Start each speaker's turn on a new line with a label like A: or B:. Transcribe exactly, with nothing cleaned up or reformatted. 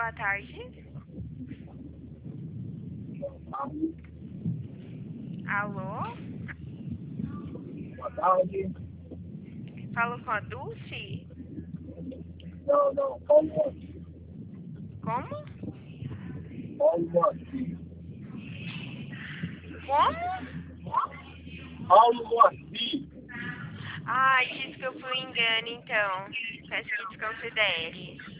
A: boa tarde. Alô?
B: Boa tarde.
A: Falo com a Dulce?
B: Não, não, como
A: Como?
B: Paulo Moacir.
A: Como?
B: Paulo Moacir.
A: Ai, desculpa o engano, então. Peço que desconsidere.